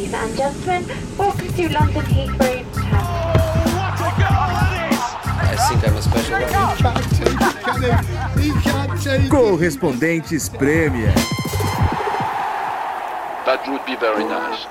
Ladies and gentlemen, welcome to London Heathrow I think I'm a special one. Correspondentes Premier. That would be very nice.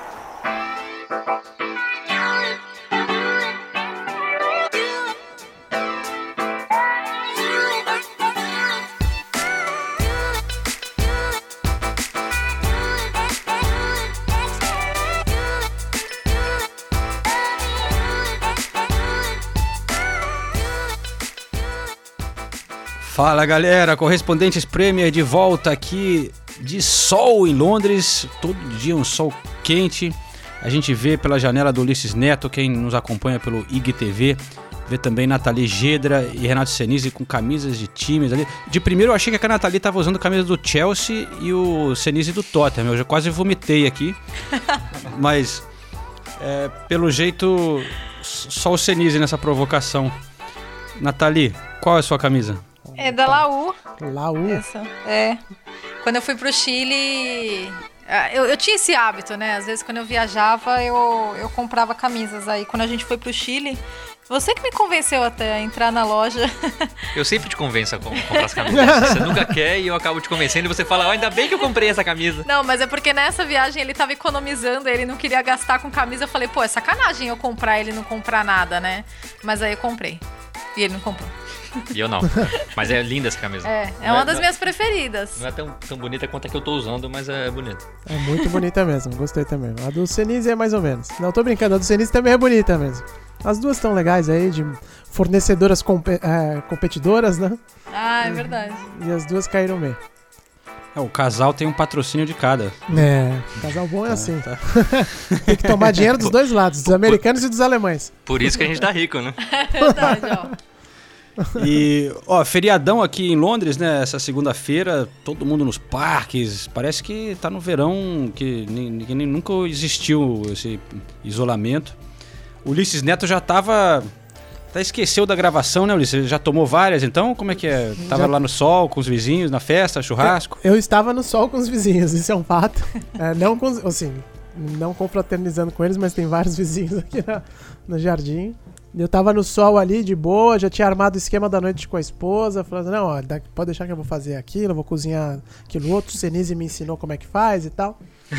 Fala galera, Correspondentes Premier de volta aqui de sol em Londres, todo dia um sol quente. A gente vê pela janela do Ulisses Neto, quem nos acompanha pelo IGTV, vê também Nathalie Gedra e Renato Senise com camisas de times ali. De primeiro eu achei que a Nathalie estava usando a camisa do Chelsea e o Senise do Tottenham, eu já quase vomitei aqui, mas pelo jeito só o Senise nessa provocação. Nathalie, qual é a sua camisa? É da Laú. Laú? Essa. É. Quando eu fui pro Chile, eu tinha esse hábito, né? Às vezes quando eu viajava, eu comprava camisas. Aí quando a gente foi pro Chile, você que me convenceu até a entrar na loja. Eu sempre te convenço a comprar as camisas. Você nunca quer e eu acabo te convencendo e você fala, ainda bem que eu comprei essa camisa. Não, mas é porque nessa viagem ele tava economizando, ele não queria gastar com camisa. Eu falei, pô, é sacanagem eu comprar e ele não comprar nada, né? Mas aí eu comprei. E ele não comprou. E eu não. Mas é linda essa camisa. É uma das minhas preferidas. Não é tão bonita quanto a que eu tô usando, mas é bonita. É muito bonita mesmo, gostei também. A do Senise é mais ou menos. Não, tô brincando, a do Senise também é bonita mesmo. As duas estão legais aí, de fornecedoras competidoras, né? Ah, é verdade. E as duas caíram bem. O casal tem um patrocínio de cada. Casal bom é assim. Tá. Tem que tomar dinheiro dos dois lados, dos americanos e dos alemães. Por isso que a gente tá rico, né? É verdade, ó. E, feriadão aqui em Londres, né? Essa segunda-feira, todo mundo nos parques. Parece que tá no verão, que nunca existiu esse isolamento. O Ulisses Neto já tava... Até esqueceu da gravação, né, Ulisses? Já tomou várias, então? Como é que é? Tava lá no sol, com os vizinhos, na festa, churrasco? Eu estava no sol com os vizinhos, isso é um fato. Não confraternizando com eles, mas tem vários vizinhos aqui no jardim. Eu tava no sol ali, de boa, já tinha armado o esquema da noite com a esposa, falando, não, pode deixar que eu vou fazer aquilo, eu vou cozinhar aquilo outro, o Senise me ensinou como é que faz e tal.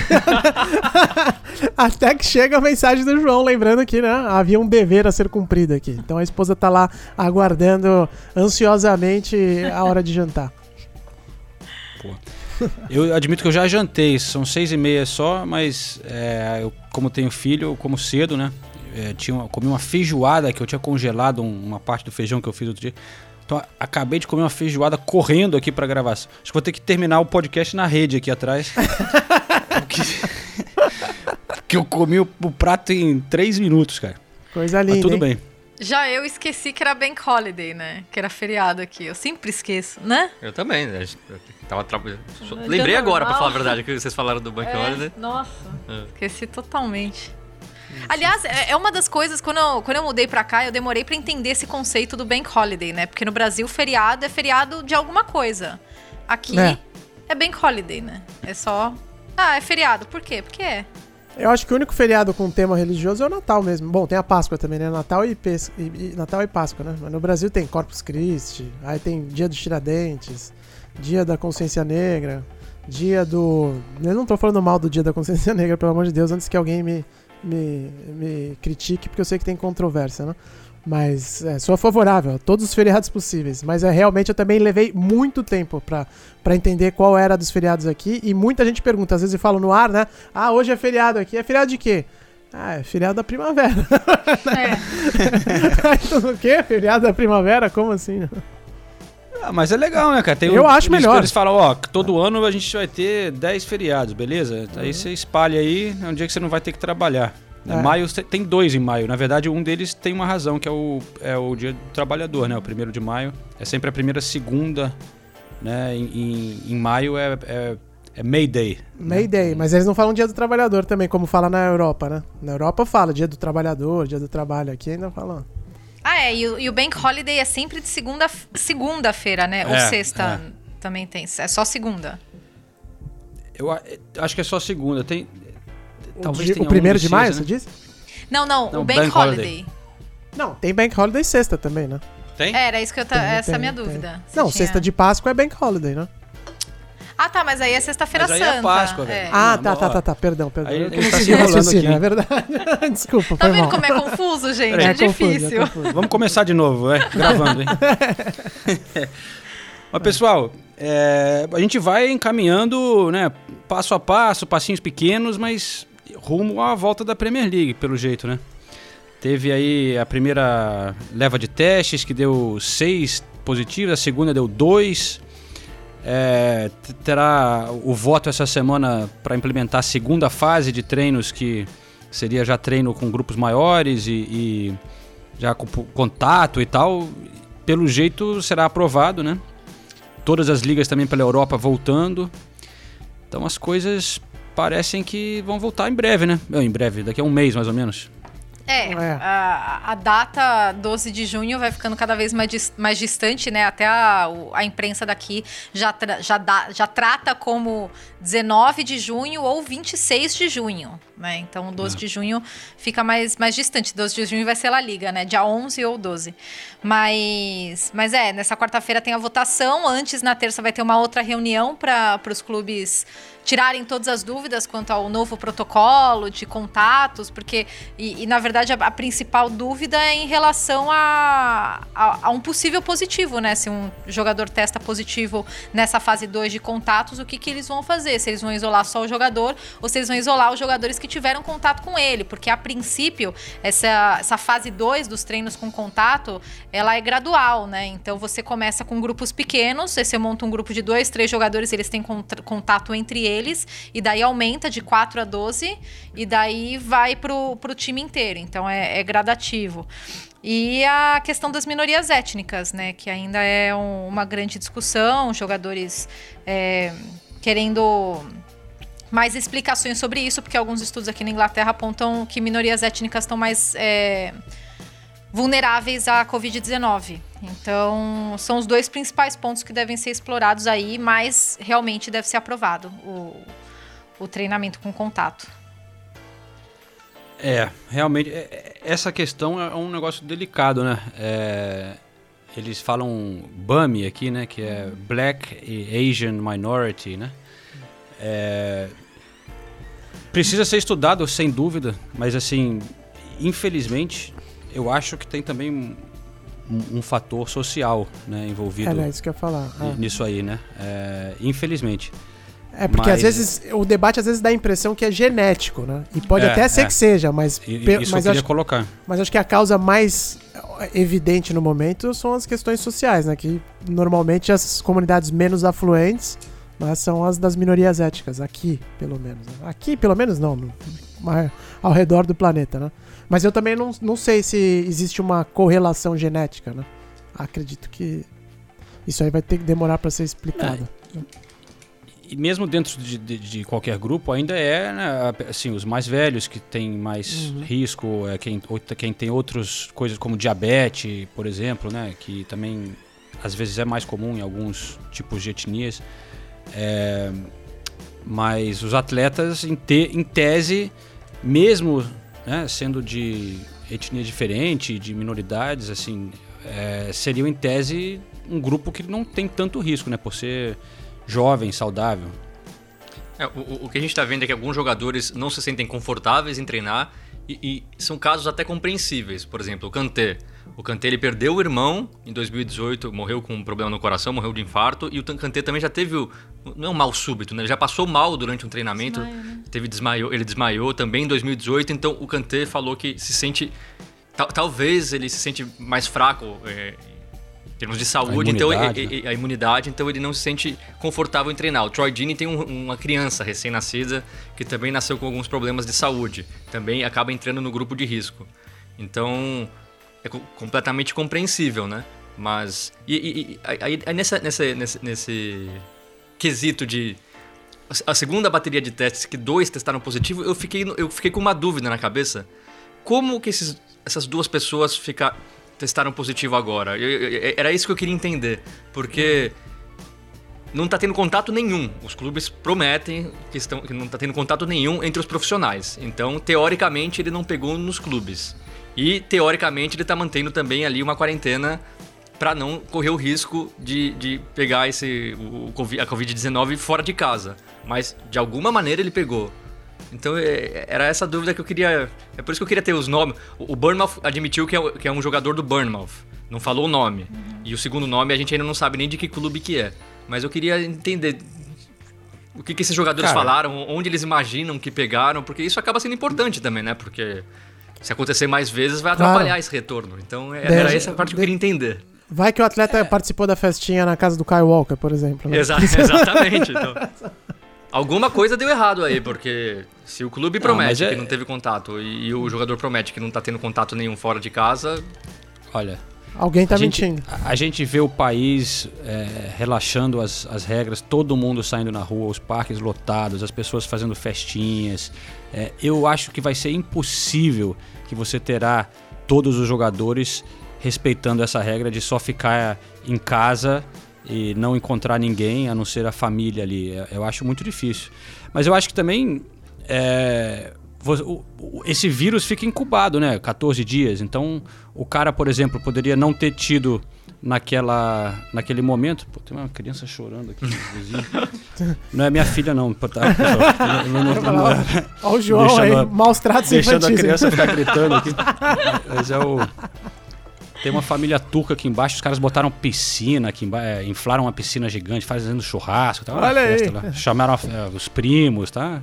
Até que chega a mensagem do João, lembrando que, né, havia um dever a ser cumprido aqui. Então a esposa tá lá aguardando ansiosamente a hora de jantar. Pô. Eu admito que eu já jantei, são 6h30 só, mas eu, como tenho filho, eu como cedo, né? Comi uma feijoada que eu tinha congelado uma parte do feijão que eu fiz outro dia. Então acabei de comer uma feijoada correndo aqui pra gravação. Acho que vou ter que terminar o podcast na rede aqui atrás. Porque eu comi o prato em 3 minutos, cara. Coisa linda. Mas tudo hein? bem. Já eu esqueci que era Bank Holiday, né? Que era feriado aqui. Eu sempre esqueço, né? Eu também. Lembrei agora, pra falar a verdade, que vocês falaram do Bank Holiday. Nossa, esqueci totalmente. Aliás, é uma das coisas, quando eu mudei pra cá, eu demorei pra entender esse conceito do Bank Holiday, né? Porque no Brasil, feriado é feriado de alguma coisa. Aqui é Bank Holiday, né? É só... é feriado. Por quê? Porque é. Eu acho que o único feriado com tema religioso é o Natal mesmo. Bom, tem a Páscoa também, né? Natal e Páscoa, né? Mas no Brasil tem Corpus Christi, aí tem Dia dos Tiradentes, Dia da Consciência Negra, Dia do... Eu não tô falando mal do Dia da Consciência Negra, pelo amor de Deus, antes que alguém me critique, porque eu sei que tem controvérsia, né? Mas sou favorável a todos os feriados possíveis. Mas realmente eu também levei muito tempo pra entender qual era dos feriados aqui. E muita gente pergunta, às vezes eu falo no ar, né? Hoje é feriado aqui. É feriado de quê? É feriado da primavera. O quê? Feriado da primavera? Como assim? Mas é legal, né, cara? Eu acho melhor. Eles falam, todo ano a gente vai ter 10 feriados, beleza? Aí você espalha aí, é um dia que você não vai ter que trabalhar. Maio tem 2 em maio. Na verdade, um deles tem uma razão, que é o Dia do Trabalhador, né? O 1º de maio. É sempre a primeira segunda, né? Em maio é May Day. May Day, mas eles não falam Dia do Trabalhador também, como fala na Europa, né? Na Europa fala Dia do Trabalhador, Dia do Trabalho. Aqui ainda falam. E o Bank Holiday é sempre de segunda-feira, né? Ou sexta também tem. É só segunda. Eu acho que é só segunda. Talvez tenha o 1º de um maio, seja, você né? disse? Não, Não, o Bank Bank Holiday. Não, tem Bank Holiday sexta também, né? Tem? Era isso que eu essa é a minha tem. dúvida. Se Não, tinha- sexta de Páscoa é Bank Holiday, né? Ah, tá, mas aí é sexta-feira Mas santa. aí é Páscoa, velho. Ah, Não, tá, perdão. Aí Eu ele não tá segui se o enrolando raciocínio, aqui. é verdade. Desculpa, Tá foi vendo mal. como é confuso, gente? Peraí. É difícil. confuso. Vamos começar de novo, gravando, hein? Mas, pessoal, a gente vai encaminhando, né, passo a passo, passinhos pequenos, mas rumo à volta da Premier League, pelo jeito, né? Teve aí a primeira leva de testes, que deu 6 positivos, a segunda deu 2. Terá o voto essa semana para implementar a segunda fase de treinos, que seria já treino com grupos maiores e já com contato e tal. Pelo jeito será aprovado, né? Todas as ligas também pela Europa voltando. Então as coisas parecem que vão voltar em breve, né? Em breve, daqui a um mês mais ou menos. A data 12 de junho vai ficando cada vez mais distante, né? Até a imprensa daqui já trata como 19 de junho ou 26 de junho, né? Então, o 12 de junho fica mais distante. 12 de junho vai ser La Liga, né? Dia 11 ou 12. Mas nessa quarta-feira tem a votação. Antes, na terça, vai ter uma outra reunião para os clubes tirarem todas as dúvidas quanto ao novo protocolo de contatos, porque, na verdade, a principal dúvida é em relação a um possível positivo, né? Se um jogador testa positivo nessa fase 2 de contatos, o que eles vão fazer? Se eles vão isolar só o jogador ou se eles vão isolar os jogadores que tiveram contato com ele, porque, a princípio, essa fase 2 dos treinos com contato, ela é gradual, né? Então, você começa com grupos pequenos, aí você monta um grupo de 2, 3 jogadores, eles têm contato entre eles, e daí aumenta de 4 a 12, e daí vai pro time inteiro. Então, é gradativo. E a questão das minorias étnicas, né? Que ainda é uma grande discussão, jogadores querendo mais explicações sobre isso, porque alguns estudos aqui na Inglaterra apontam que minorias étnicas estão mais vulneráveis à Covid-19. Então, são os 2 principais pontos que devem ser explorados aí, mas realmente deve ser aprovado o treinamento com contato. Realmente, essa questão é um negócio delicado, né? Eles falam BAMI aqui, né? Que é Black e Asian Minority, né? Precisa ser estudado, sem dúvida, mas assim, infelizmente, eu acho que tem também um fator social, né, envolvido É isso que eu ia falar. nisso aí, né? Infelizmente. Porque Mas, às vezes o debate às vezes dá a impressão que é genético, né? E pode até ser que seja, mas Isso eu queria colocar. Mas acho que a causa mais evidente no momento são as questões sociais, né? Que normalmente as comunidades menos afluentes, mas são as das minorias étnicas, aqui pelo menos. Né? Aqui pelo menos não, mas ao redor do planeta, né? Mas eu também não sei se existe uma correlação genética, né? Acredito que isso aí vai ter que demorar para ser explicado. E mesmo dentro de qualquer grupo, ainda né, assim, os mais velhos que têm mais risco, quem tem outras coisas como diabetes, por exemplo, né, que também às vezes é mais comum em alguns tipos de etnias. Mas os atletas, em tese, mesmo, né, sendo de etnia diferente, de minoridades, assim, seriam em tese um grupo que não tem tanto risco, né, por ser jovem, saudável. O que a gente está vendo é que alguns jogadores não se sentem confortáveis em treinar e são casos até compreensíveis. Por exemplo, o Kanté. O Kanté, ele perdeu o irmão em 2018, morreu com um problema no coração, morreu de infarto, e o Kanté também já teve, não é um mal súbito, né? Ele já passou mal durante um treinamento, ele desmaiou também em 2018, então o Kanté falou que se sente, talvez ele se sente mais fraco em termos de saúde, a imunidade, então ele não se sente confortável em treinar. O Troy Deeney tem uma criança recém-nascida que também nasceu com alguns problemas de saúde, também acaba entrando no grupo de risco. Então, é completamente compreensível, né? Mas, aí nesse quesito de a segunda bateria de testes, que 2 testaram positivo, eu fiquei com uma dúvida na cabeça. Como que essas 2 pessoas testaram positivo agora? Era isso que eu queria entender, porque não tá tendo contato nenhum. Os clubes prometem que não tá tendo contato nenhum entre os profissionais. Então, teoricamente, ele não pegou nos clubes. E, teoricamente, ele tá mantendo também ali uma quarentena para não correr o risco de pegar a Covid-19 fora de casa. Mas, de alguma maneira, ele pegou. Então, era essa dúvida que eu queria... É por isso que eu queria ter os nomes. O Bournemouth admitiu que é um jogador do Bournemouth. Não falou o nome. E o segundo nome a gente ainda não sabe nem de que clube que é. Mas eu queria entender o que esses jogadores falaram, onde eles imaginam que pegaram, porque isso acaba sendo importante também, né? Porque se acontecer mais vezes vai atrapalhar esse retorno. Então, era essa parte que eu queria entender. Vai que o atleta participou da festinha na casa do Kyle Walker, por exemplo. Né? Exatamente. Então, alguma coisa deu errado aí, porque se o clube promete que não teve contato e o jogador promete que não tá tendo contato nenhum fora de casa... Olha... Alguém tá mentindo. A gente vê o país relaxando as regras, todo mundo saindo na rua, os parques lotados, as pessoas fazendo festinhas. Eu acho que vai ser impossível que você terá todos os jogadores respeitando essa regra de só ficar em casa e não encontrar ninguém, a não ser a família ali. Eu acho muito difícil. Mas eu acho que também... esse vírus fica incubado, né? 14 dias. Então, o cara, por exemplo, poderia não ter tido naquele momento... Pô, tem uma criança chorando aqui no vizinho. Não é minha filha, não. Tá, olha o João aí, maus tratos infantis. Deixando a criança ficar gritando aqui. Mas tem uma família turca aqui embaixo, os caras botaram piscina aqui embaixo, inflaram uma piscina gigante, fazendo churrasco, tá? Olha aí. Lá. Chamaram os primos, tá?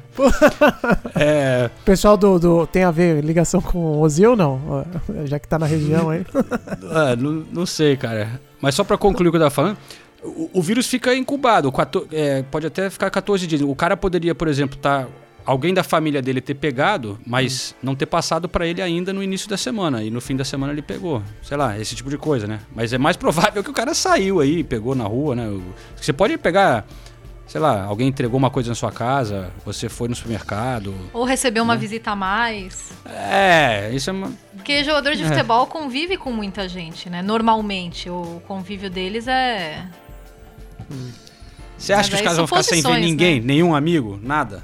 O pessoal tem a ver ligação com o Ozil ou não? Já que tá na região aí. Não sei, cara. Mas só pra concluir o que eu tava falando, o vírus fica incubado, pode até ficar 14 dias. O cara poderia, por exemplo, alguém da família dele ter pegado, mas não ter passado pra ele ainda no início da semana. E no fim da semana ele pegou. Sei lá, esse tipo de coisa, né? Mas é mais provável que o cara saiu aí, pegou na rua, né? Você pode pegar, sei lá, alguém entregou uma coisa na sua casa, você foi no supermercado. Ou recebeu uma visita a mais. Isso é uma... Porque jogador de futebol convive com muita gente, né? Normalmente, o convívio deles é... Você acha que os caras vão ficar sem ver ninguém? Né? Nenhum amigo? Nada?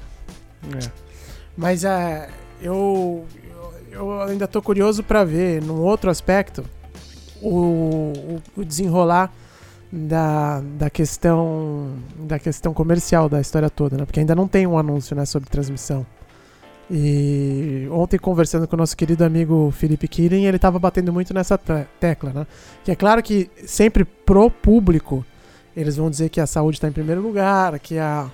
Mas eu ainda tô curioso para ver, num outro aspecto, o desenrolar da questão comercial da história toda, né? Porque ainda não tem um anúncio, né, sobre transmissão. E ontem, conversando com o nosso querido amigo Felipe Killing, ele tava batendo muito nessa tecla, né? Que é claro que sempre pro público eles vão dizer que a saúde está em primeiro lugar, que a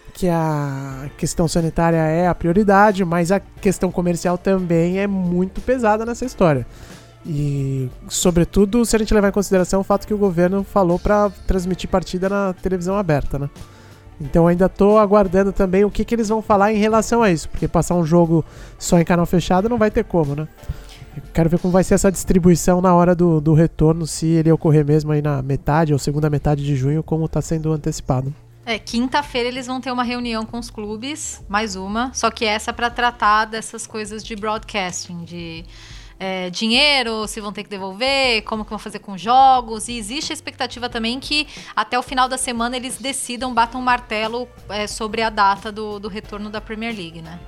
questão sanitária é a prioridade, mas a questão comercial também é muito pesada nessa história. E, sobretudo, se a gente levar em consideração o fato que o governo falou para transmitir partida na televisão aberta, né? Então ainda tô aguardando também o que eles vão falar em relação a isso, porque passar um jogo só em canal fechado não vai ter como, né? Eu quero ver como vai ser essa distribuição na hora do retorno, se ele ocorrer mesmo aí na metade ou segunda metade de junho, como está sendo antecipado. Quinta-feira eles vão ter uma reunião com os clubes, mais uma, só que essa para tratar dessas coisas de broadcasting, de dinheiro, se vão ter que devolver, como que vão fazer com jogos, e existe a expectativa também que até o final da semana eles decidam, batam um martelo sobre a data do retorno da Premier League, né?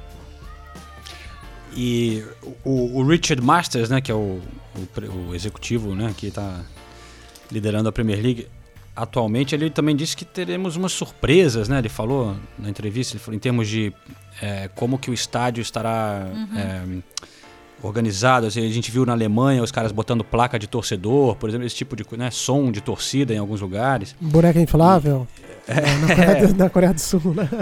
E o Richard Masters, né, que é o executivo, né, que está liderando a Premier League atualmente, ele também disse que teremos umas surpresas, né? Ele falou na entrevista, ele falou em termos de como que o estádio estará organizado. Assim, a gente viu na Alemanha os caras botando placa de torcedor, por exemplo, esse tipo de som de torcida em alguns lugares. Boneca inflável. Na Coreia do Sul, né?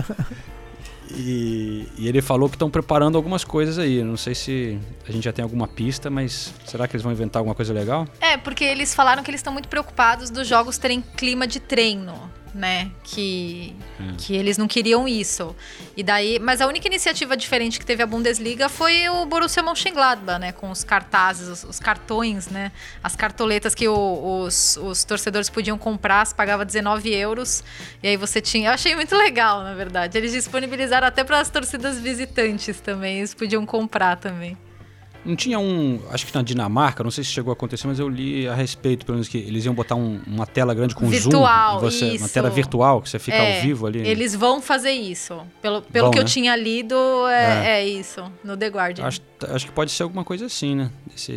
E ele falou que estão preparando algumas coisas aí. Não sei se a gente já tem alguma pista, mas será que eles vão inventar alguma coisa legal? Porque eles falaram que eles estão muito preocupados dos jogos terem clima de treino, né? Que eles não queriam isso. E daí, mas a única iniciativa diferente que teve a Bundesliga foi o Borussia Mönchengladbach, né? Com os cartazes, os cartões, né? As cartoletas que os torcedores podiam comprar, se pagava 19 €. E aí você tinha... Eu achei muito legal, na verdade. Eles disponibilizaram até para as torcidas visitantes também. Eles podiam comprar também. Não tinha acho que na Dinamarca, não sei se chegou a acontecer, mas eu li a respeito, pelo menos que eles iam botar uma tela grande com virtual, zoom. Virtual, isso. Uma tela virtual, que você fica ao vivo ali. Eles vão fazer isso. Pelo que eu tinha lido, é isso, no The Guardian. Acho que pode ser alguma coisa assim, né?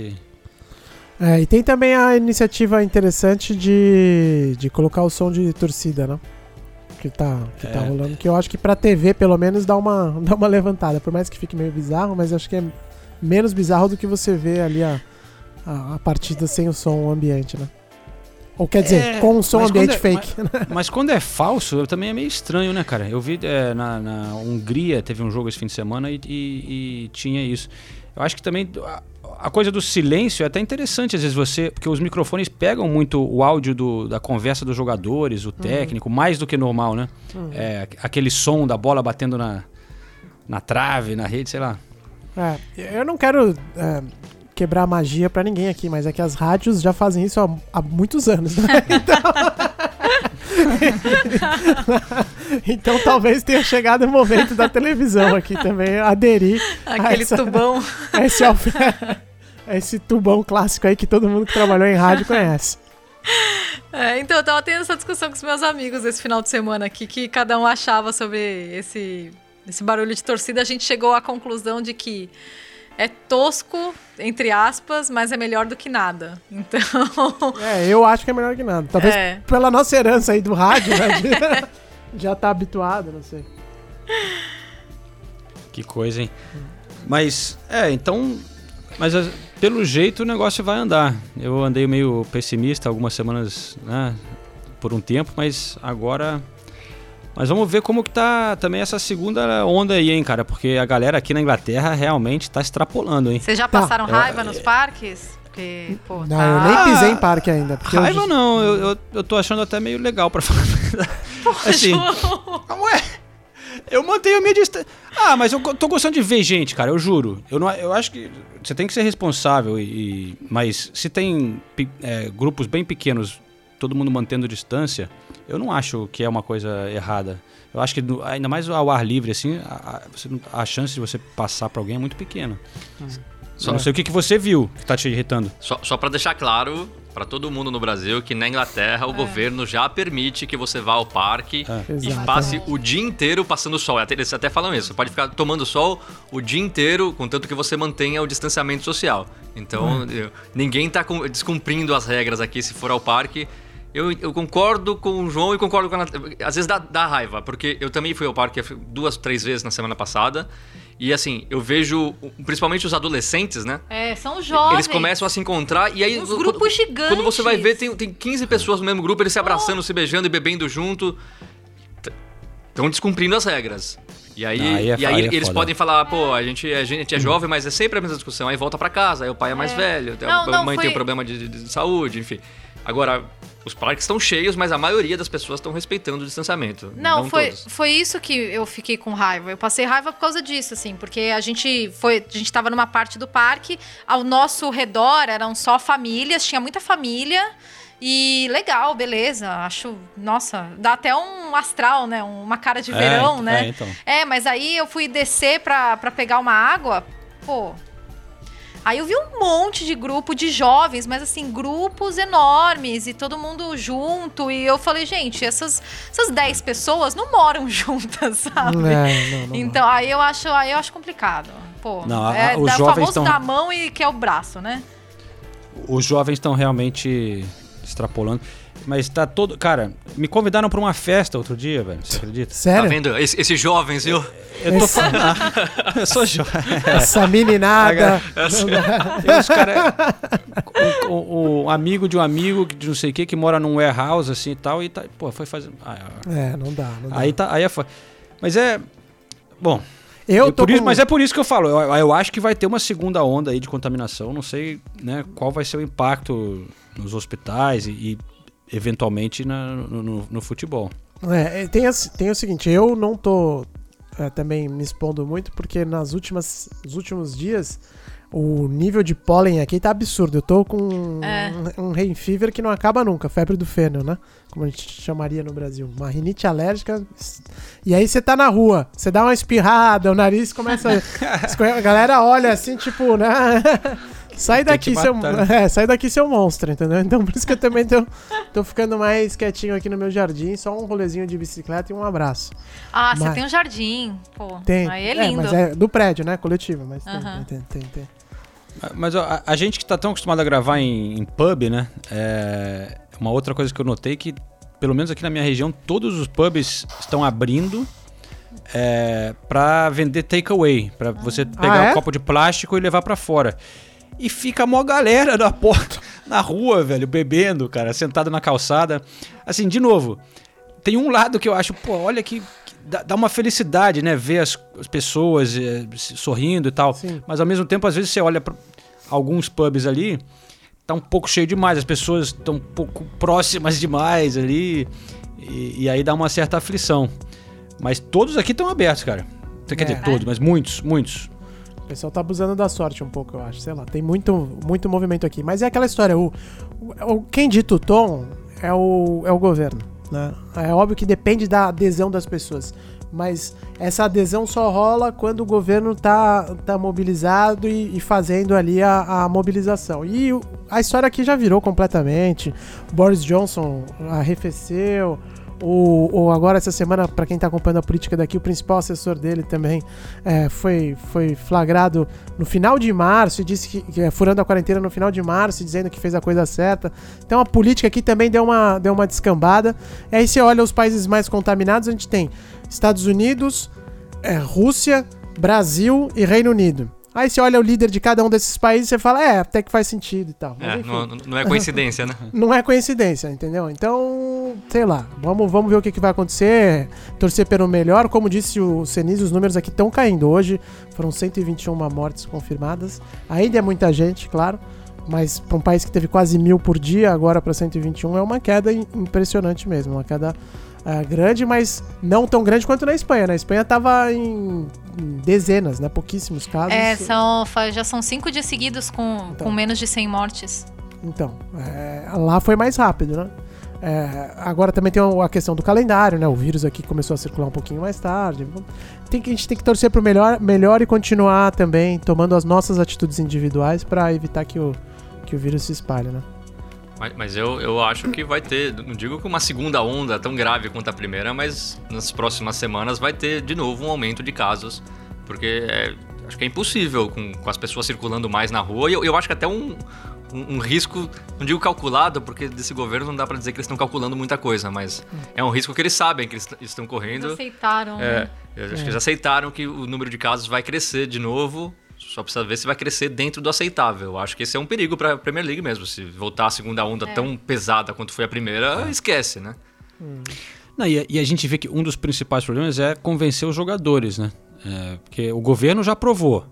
E tem também a iniciativa interessante de colocar o som de torcida, né? Que tá rolando, que eu acho que pra TV, pelo menos, dá uma levantada. Por mais que fique meio bizarro, mas eu acho que é menos bizarro do que você vê ali a partida sem o som ambiente, né? Ou quer dizer, com o som ambiente fake. Mas quando é falso, também é meio estranho, né, cara? Eu vi na Hungria, teve um jogo esse fim de semana e tinha isso. Eu acho que também a coisa do silêncio é até interessante, às vezes porque os microfones pegam muito o áudio da conversa dos jogadores, o técnico, mais do que normal, né? Aquele som da bola batendo na trave, na rede, sei lá. Eu não quero quebrar a magia pra ninguém aqui, mas é que as rádios já fazem isso há muitos anos, né? Então talvez tenha chegado o momento da televisão aqui também aderir aquele tubão. Esse tubão clássico aí que todo mundo que trabalhou em rádio conhece. Então eu tava tendo essa discussão com os meus amigos esse final de semana aqui, que cada um achava sobre esse barulho de torcida. A gente chegou à conclusão de que é tosco, entre aspas, mas é melhor do que nada. Então... eu acho que é melhor que nada. Talvez pela nossa herança aí do rádio, né? Já tá habituado, não sei. Que coisa, hein? Mas, então... Mas, pelo jeito, o negócio vai andar. Eu andei meio pessimista algumas semanas, né? Por um tempo, mas agora... Mas vamos ver como que tá também essa segunda onda aí, hein, cara? Porque a galera aqui na Inglaterra realmente tá extrapolando, hein? Vocês já passaram raiva nos parques? Porque, não, eu nem pisei em parque ainda. Raiva não, eu tô achando até meio legal pra falar. Assim, como é? Eu mantenho a minha distância. Mas eu tô gostando de ver gente, cara, eu juro. Eu acho que você tem que ser responsável, mas se tem grupos bem pequenos, todo mundo mantendo distância, eu não acho que é uma coisa errada. Eu acho que, ainda mais ao ar livre, assim, a chance de você passar pra alguém é muito pequena. Só não sei o que você viu que tá te irritando. Só pra deixar claro pra todo mundo no Brasil que na Inglaterra o governo já permite que você vá ao parque e passe o dia inteiro passando sol. Eles até falam isso. Você pode ficar tomando sol o dia inteiro, contanto que você mantenha o distanciamento social. Então, ninguém tá descumprindo as regras aqui se for ao parque. Eu concordo com o João e concordo com a Natália. Às vezes dá raiva, porque eu também fui ao parque 2, 3 vezes na semana passada. E assim, eu vejo, principalmente os adolescentes, né? São jovens. Eles começam a se encontrar e aí... Uns grupos gigantes. Quando você vai ver, tem 15 pessoas no mesmo grupo, eles se abraçando, se beijando e bebendo junto. Estão descumprindo as regras. E aí, eles podem falar, a gente é jovem, mas é sempre a mesma discussão. Aí volta pra casa, aí o pai é mais velho, a mãe tem um problema de saúde, enfim. Agora... Os parques estão cheios, mas a maioria das pessoas estão respeitando o distanciamento. Não foi isso que eu fiquei com raiva. Eu passei raiva por causa disso, assim, porque a gente estava numa parte do parque, ao nosso redor eram só famílias, tinha muita família. E legal, beleza, acho, nossa, dá até um astral, né, uma cara de verão, né? Então. Mas aí eu fui descer pra pegar uma água, aí eu vi um monte de grupo de jovens, mas assim, grupos enormes e todo mundo junto. E eu falei, gente, essas 10 pessoas não moram juntas, sabe? Não. Então, aí eu acho complicado. Os o jovens famoso da mão e quer o braço, né? Os jovens estão realmente extrapolando. Mas tá todo... Cara, me convidaram pra uma festa outro dia, velho. Você acredita? Sério? Tá vendo? Esses jovens, viu? Eu tô falando... eu sou jovem. Essa meninada. Os caras... O amigo de um amigo de não sei o que mora num warehouse assim e tal. E tá... Foi fazer... Não dá. Aí é... Mas é... Bom... Mas é por isso que eu falo. Eu acho que vai ter uma segunda onda aí de contaminação. Não sei, né, qual vai ser o impacto nos hospitais e eventualmente no futebol. Tem o seguinte, eu não tô também me expondo muito, porque nos últimos dias o nível de pólen aqui tá absurdo. Eu tô com um rain fever que não acaba nunca, febre do feno, né? Como a gente chamaria no Brasil. Uma rinite alérgica. E aí você tá na rua, você dá uma espirrada, o nariz começa a escorrer. A galera olha assim, tipo, né? Sai daqui, sai daqui, seu monstro, entendeu? Então por isso que eu também tô ficando mais quietinho aqui no meu jardim, só um rolezinho de bicicleta e um abraço. Você tem um jardim, pô. Tem. Aí é lindo. Mas é do prédio, né? Coletivo, mas tem. Mas ó, a gente que tá tão acostumado a gravar em pub, né? Uma outra coisa que eu notei que, pelo menos aqui na minha região, todos os pubs estão abrindo pra vender takeaway, pra você pegar um copo de plástico e levar pra fora. E fica a maior galera na porta, na rua, velho, bebendo, cara, sentado na calçada. Assim, de novo, tem um lado que eu acho, pô, olha que dá uma felicidade, né? Ver as pessoas sorrindo e tal. Sim. Mas ao mesmo tempo, às vezes você olha pra alguns pubs ali, tá um pouco cheio demais, as pessoas estão um pouco próximas demais ali, e aí dá uma certa aflição. Mas todos aqui estão abertos, cara. Quer dizer, todos, mas muitos. O pessoal tá abusando da sorte um pouco, eu acho. Sei lá, tem muito movimento aqui. Mas é aquela história, quem dita o tom é o governo, né? É óbvio que depende da adesão das pessoas. Mas essa adesão só rola quando o governo tá mobilizado e fazendo ali a mobilização. E a história aqui já virou completamente. O Boris Johnson arrefeceu. Agora, essa semana, para quem tá acompanhando a política daqui, o principal assessor dele também foi flagrado no final de março e disse que furando a quarentena no final de março, dizendo que fez a coisa certa. Então a política aqui também deu uma descambada. E aí você olha os países mais contaminados, a gente tem Estados Unidos, Rússia, Brasil e Reino Unido. Aí você olha o líder de cada um desses países e você fala, até que faz sentido e tal. Mas, não é coincidência, né? Não é coincidência, entendeu? Então, sei lá, vamos ver o que vai acontecer, torcer pelo melhor. Como disse o Senise, os números aqui estão caindo. Hoje foram 121 mortes confirmadas. Ainda é muita gente, claro, mas para um país que teve quase 1.000 por dia, agora para 121 é uma queda impressionante mesmo, uma queda grande, mas não tão grande quanto na Espanha. Na Espanha estava em dezenas, né? Pouquíssimos casos. Já são 5 dias seguidos com menos de 100 mortes. Então, lá foi mais rápido, né? Agora também tem a questão do calendário, né? O vírus aqui começou a circular um pouquinho mais tarde. A gente tem que torcer pro melhor e continuar também tomando as nossas atitudes individuais para evitar que o vírus se espalhe, né? Mas eu acho que vai ter, não digo que uma segunda onda tão grave quanto a primeira, mas nas próximas semanas vai ter de novo um aumento de casos, porque acho que é impossível com as pessoas circulando mais na rua, e eu acho que até um risco, não digo calculado, porque desse governo não dá pra dizer que eles estão calculando muita coisa, mas é um risco que eles sabem que eles estão correndo. Eles aceitaram, né? Eu acho que eles aceitaram que o número de casos vai crescer de novo. Só precisa ver se vai crescer dentro do aceitável. Eu acho que esse é um perigo para a Premier League mesmo. Se voltar a segunda onda tão pesada quanto foi a primeira, esquece, né? Não, e a gente vê que um dos principais problemas é convencer os jogadores, né? Porque o governo já aprovou.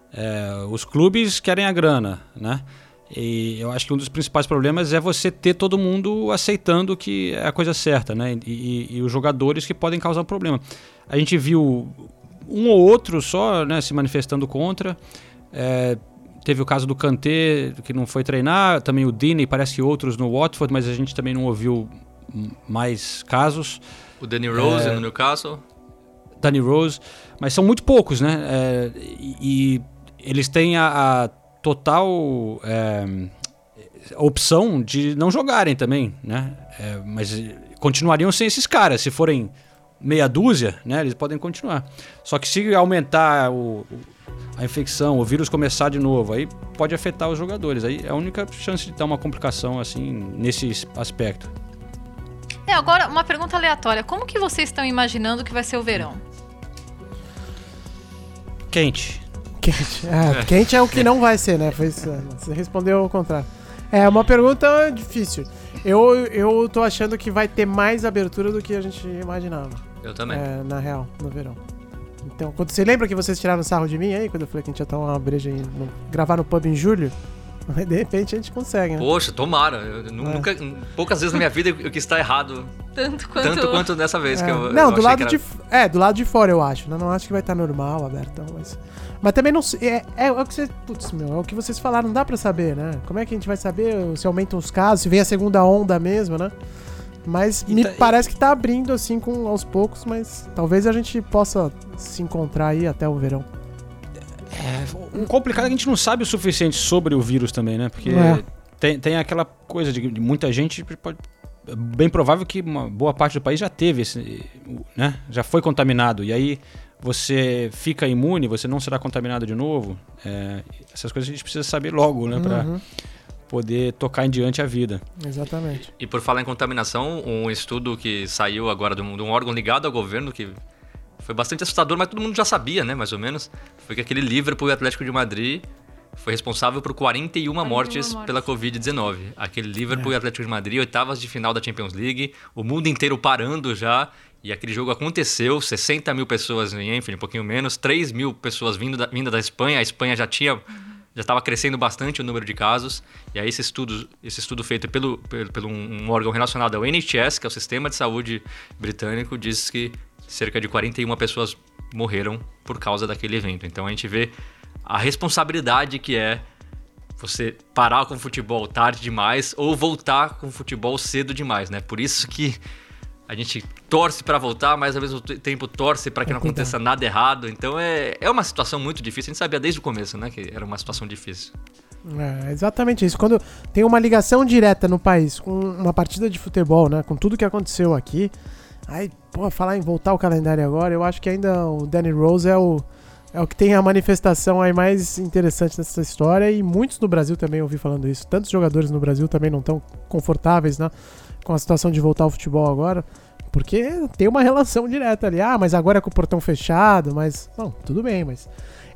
Os clubes querem a grana, né? E eu acho que um dos principais problemas é você ter todo mundo aceitando que é a coisa certa, né? E os jogadores que podem causar problema. A gente viu um ou outro só, né, se manifestando contra. Teve o caso do Kanté, que não foi treinar, também o Deeney, parece que outros no Watford, mas a gente também não ouviu mais casos. O Danny Rose no Newcastle. Danny Rose, mas são muito poucos, né? E eles têm a total opção de não jogarem também, né? Mas continuariam sem esses caras, se forem meia dúzia, né, eles podem continuar. Só que se aumentar a infecção, o vírus começar de novo, aí pode afetar os jogadores. Aí é a única chance de dar uma complicação assim nesse aspecto. Agora, uma pergunta aleatória. Como que vocês estão imaginando que vai ser o verão? Quente. Quente é o que não vai ser, né? Você respondeu ao contrário. É uma pergunta difícil. Eu tô achando que vai ter mais abertura do que a gente imaginava. Eu também. Na real, no verão. Então, você lembra que vocês tiraram sarro de mim aí, quando eu falei que a gente ia tomar uma breja gravar no pub em julho? Mas de repente a gente consegue, né? Poxa, tomara. Eu nunca, poucas vezes na minha vida eu quis estar errado. Tanto Quanto dessa vez que eu Não, eu do achei lado, que era... do lado de fora eu acho. Não acho que vai estar normal, aberto. Mas também não sei. É o que vocês. Putz, meu, é o que vocês falaram, não dá pra saber, né? Como é que a gente vai saber se aumentam os casos, se vem a segunda onda mesmo, né? Mas parece que tá abrindo assim aos poucos, mas talvez a gente possa se encontrar aí até o verão. O complicado é que a gente não sabe o suficiente sobre o vírus também, né? Porque tem aquela coisa de muita gente pode. É bem provável que uma boa parte do país já teve né? Já foi contaminado. E aí você fica imune, você não será contaminado de novo. Essas coisas a gente precisa saber logo, né? Pra poder tocar em diante a vida. Exatamente. E por falar em contaminação, um estudo que saiu agora de um órgão ligado ao governo, que foi bastante assustador, mas todo mundo já sabia, né? Mais ou menos. Foi que aquele Liverpool e Atlético de Madrid foi responsável por 41 mortes pela Covid-19. Aquele Liverpool e Atlético de Madrid, oitavas de final da Champions League, o mundo inteiro parando já, e aquele jogo aconteceu, 60 mil pessoas em Anfield, um pouquinho menos, 3 mil pessoas vinda da Espanha, a Espanha já estava crescendo bastante o número de casos, e aí esse estudo feito pelo um órgão relacionado ao NHS, que é o Sistema de Saúde Britânico, diz que cerca de 41 pessoas morreram por causa daquele evento. Então a gente vê a responsabilidade que é você parar com o futebol tarde demais ou voltar com o futebol cedo demais, né? Por isso que a gente torce para voltar, mas ao mesmo tempo torce para que não aconteça nada errado. Então é uma situação muito difícil. A gente sabia desde o começo, né, que era uma situação difícil. É exatamente isso. Quando tem uma ligação direta no país com uma partida de futebol, né, com tudo que aconteceu aqui, aí, falar em voltar o calendário agora, eu acho que ainda o Danny Rose é o que tem a manifestação aí mais interessante nessa história, e muitos no Brasil também ouvi falando isso. Tantos jogadores no Brasil também não estão confortáveis, né, com a situação de voltar ao futebol agora, porque tem uma relação direta ali. Mas agora é com o portão fechado, mas... Não, tudo bem, mas...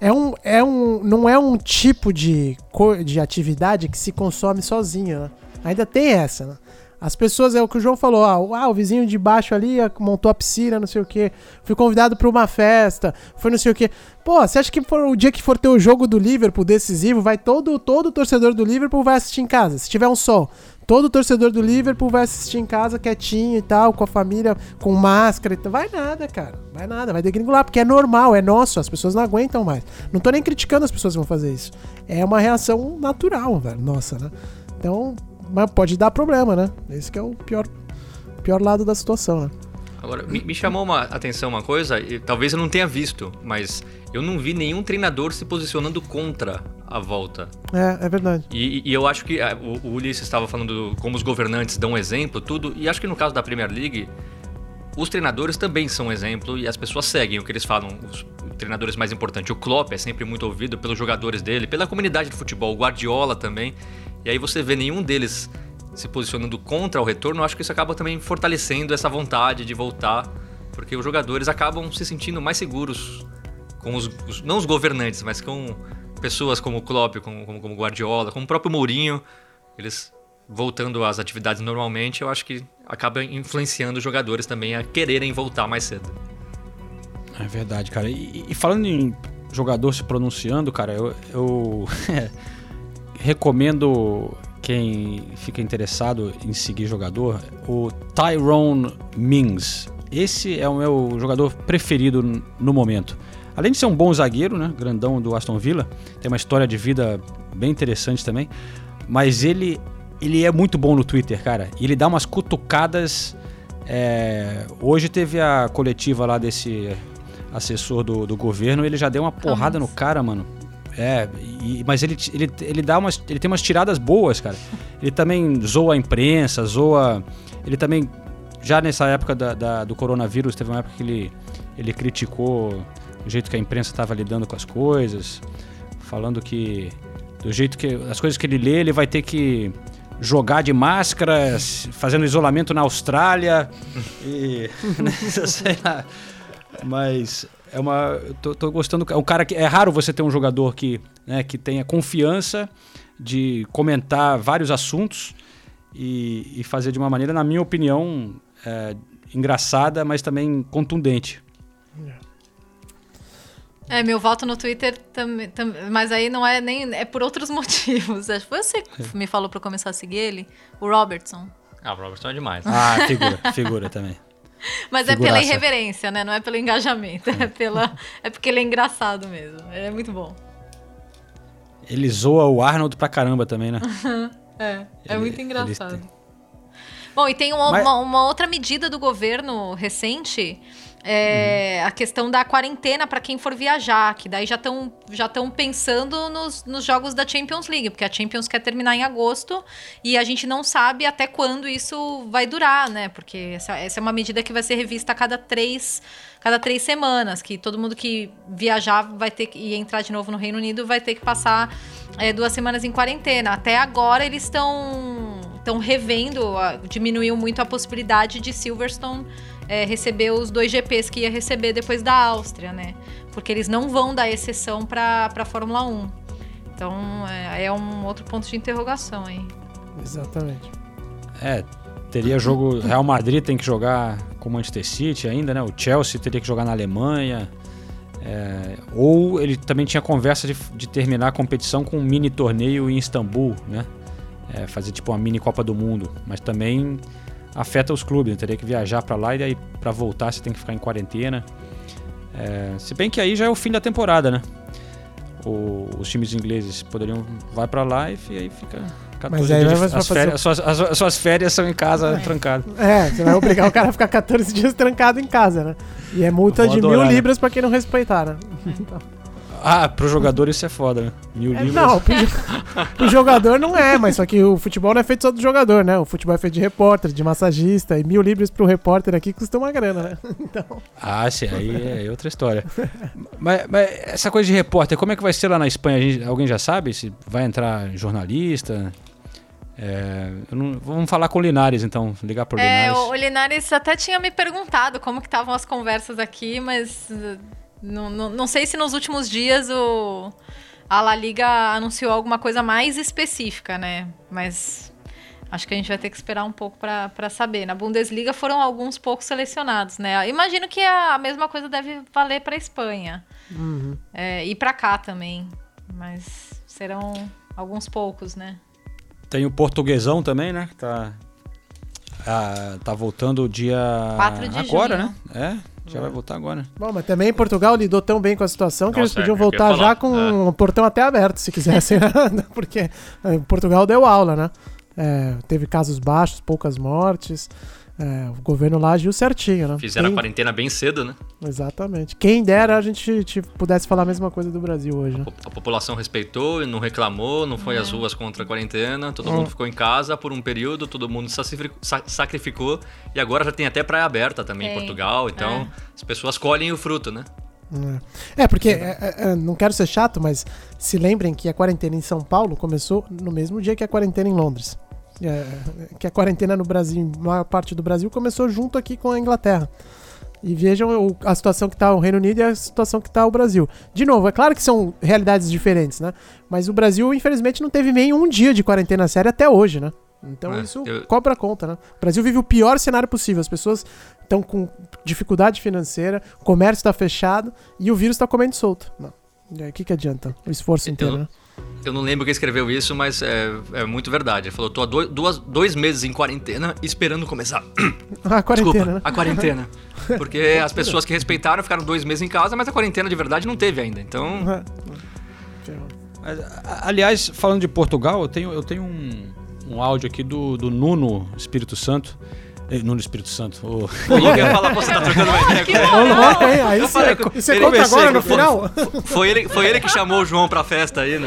não é um tipo de atividade que se consome sozinha, né? Ainda tem essa, né? As pessoas, é o que o João falou, o vizinho de baixo ali montou a piscina, não sei o quê, fui convidado pra uma festa, foi não sei o quê. Você acha que o dia que for ter o jogo do Liverpool decisivo, vai todo torcedor do Liverpool vai assistir em casa, se tiver um sol. Todo torcedor do Liverpool vai assistir em casa quietinho e tal, com a família, com máscara e tal. Vai nada, cara. Vai degringolar, porque é normal, é nosso, as pessoas não aguentam mais. Não tô nem criticando as pessoas que vão fazer isso. É uma reação natural, velho, nossa, né? Então... Mas pode dar problema, né? Esse que é o pior lado da situação, né? Agora, me chamou a atenção uma coisa, e talvez eu não tenha visto, mas eu não vi nenhum treinador se posicionando contra a volta. É verdade. E eu acho que o Ulisses estava falando como os governantes dão exemplo, tudo, e acho que no caso da Premier League, os treinadores também são um exemplo e as pessoas seguem o que eles falam. Os treinadores mais importantes, o Klopp é sempre muito ouvido pelos jogadores dele, pela comunidade de futebol, o Guardiola também. E aí você vê nenhum deles se posicionando contra o retorno, eu acho que isso acaba também fortalecendo essa vontade de voltar, porque os jogadores acabam se sentindo mais seguros com não os governantes, mas com pessoas como o Klopp, como o Guardiola, como o próprio Mourinho, eles voltando às atividades normalmente, eu acho que acaba influenciando os jogadores também a quererem voltar mais cedo. É verdade, cara. E falando em jogador se pronunciando, cara, eu recomendo quem fica interessado em seguir jogador, o Tyrone Mings. Esse é o meu jogador preferido no momento. Além de ser um bom zagueiro, né, grandão do Aston Villa, tem uma história de vida bem interessante também, mas ele é muito bom no Twitter, cara. E ele dá umas cutucadas. Hoje teve a coletiva lá desse assessor do governo, ele já deu uma porrada no cara, mano. Mas ele tem umas tiradas boas, cara. Ele também zoa a imprensa, ele também, já nessa época do coronavírus, teve uma época que ele criticou o jeito que a imprensa estava lidando com as coisas, falando que do jeito que as coisas que ele lê, ele vai ter que jogar de máscara, fazendo isolamento na Austrália e sei lá. Mas tô gostando. É um cara que é raro você ter um jogador que tenha confiança de comentar vários assuntos e fazer de uma maneira, na minha opinião, engraçada, mas também contundente. Meu voto no Twitter também, mas aí não é nem... É por outros motivos. Você me falou pra eu começar a seguir ele, o Robertson. O Robertson é demais. Figura também. Mas Figuraça. é pela irreverência, né? Não é pelo engajamento. É porque ele é engraçado mesmo. Ele é muito bom. Ele zoa o Arnold pra caramba também, né? É muito engraçado. Bom, e tem uma outra medida do governo recente, a questão da quarentena para quem for viajar, que daí já estão pensando nos jogos da Champions League, porque a Champions quer terminar em agosto e a gente não sabe até quando isso vai durar, né? Porque essa é uma medida que vai ser revista a cada 3 semanas, que todo mundo que viajar vai ter que entrar de novo no Reino Unido vai ter que passar 2 semanas em quarentena. Até agora eles estão revendo, diminuiu muito a possibilidade de Silverstone receber os 2 GPs que ia receber depois da Áustria, né? Porque eles não vão dar exceção para a Fórmula 1. Então é um outro ponto de interrogação aí. Exatamente. Teria jogo... Real Madrid tem que jogar com o Manchester City ainda, né? O Chelsea teria que jogar na Alemanha. Ou ele também tinha conversa de terminar a competição com um mini torneio em Istambul, né? Fazer tipo uma mini Copa do Mundo. Mas também afeta os clubes, né? Teria que viajar para lá e daí para voltar você tem que ficar em quarentena. Se bem que aí já é o fim da temporada, né? Os times ingleses poderiam... Vai para lá e aí fica... Mas aí suas férias são em casa, trancado. Você vai obrigar o cara a ficar 14 dias trancado em casa, né? E é multa de 1.000 libras pra quem não respeitar, né? Então. Pro jogador isso é foda, né? 1.000 libras. Não, pro jogador não é, mas só que o futebol não é feito só do jogador, né? O futebol é feito de repórter, de massagista, e 1.000 libras pro repórter aqui custa uma grana, né? Então... sim, aí é outra história. mas essa coisa de repórter, como é que vai ser lá na Espanha? Alguém já sabe se vai entrar jornalista? Vamos falar com o Linares, então. Ligar pro Linares. O Linares até tinha me perguntado como que estavam as conversas aqui, mas não sei se nos últimos dias a La Liga anunciou alguma coisa mais específica, né? Mas acho que a gente vai ter que esperar um pouco para saber. Na Bundesliga foram alguns poucos selecionados, né? Imagino que a mesma coisa deve valer para a Espanha. Uhum. E para cá também. Mas serão alguns poucos, né? Tem o Portuguesão também, né? Tá voltando o dia... 4 de agora, junho. né? Já vai voltar agora. Bom, mas também Portugal lidou tão bem com a situação que eles podiam eu voltar ia falar. já com o portão até aberto, se quisessem. Porque Portugal deu aula, né? Teve casos baixos, poucas mortes. O governo lá agiu certinho, né? Fizeram a quarentena bem cedo, né? Exatamente. Quem dera a gente pudesse falar a mesma coisa do Brasil hoje, né? A população respeitou, não reclamou, não foi às ruas contra a quarentena, todo mundo ficou em casa por um período, todo mundo sacrificou e agora já tem até praia aberta também em Portugal, então as pessoas colhem o fruto, né? Porque, não quero ser chato, mas se lembrem que a quarentena em São Paulo começou no mesmo dia que a quarentena em Londres. Que a quarentena no Brasil, maior parte do Brasil, começou junto aqui com a Inglaterra. E vejam a situação que está o Reino Unido e a situação que está o Brasil. De novo, é claro que são realidades diferentes, né? Mas o Brasil, infelizmente, não teve nenhum dia de quarentena séria até hoje, né? Então isso cobra conta, né? O Brasil vive o pior cenário possível. As pessoas estão com dificuldade financeira, o comércio está fechado e o vírus está comendo solto. O que adianta o esforço inteiro, né? Eu não lembro quem escreveu isso, mas é muito verdade. Ele falou, tô há 2 meses em quarentena esperando começar. A quarentena, Desculpa, né? a quarentena. Porque as pessoas que respeitaram ficaram 2 meses em casa, mas a quarentena de verdade não teve ainda. Então... Aliás, falando de Portugal, eu tenho um áudio aqui do Nuno Espírito Santo. Nuno Espírito Santo. Eu ia falar, você tá trocando uma ideia. Aí você conta agora no final? Foi ele que chamou o João pra festa aí, né?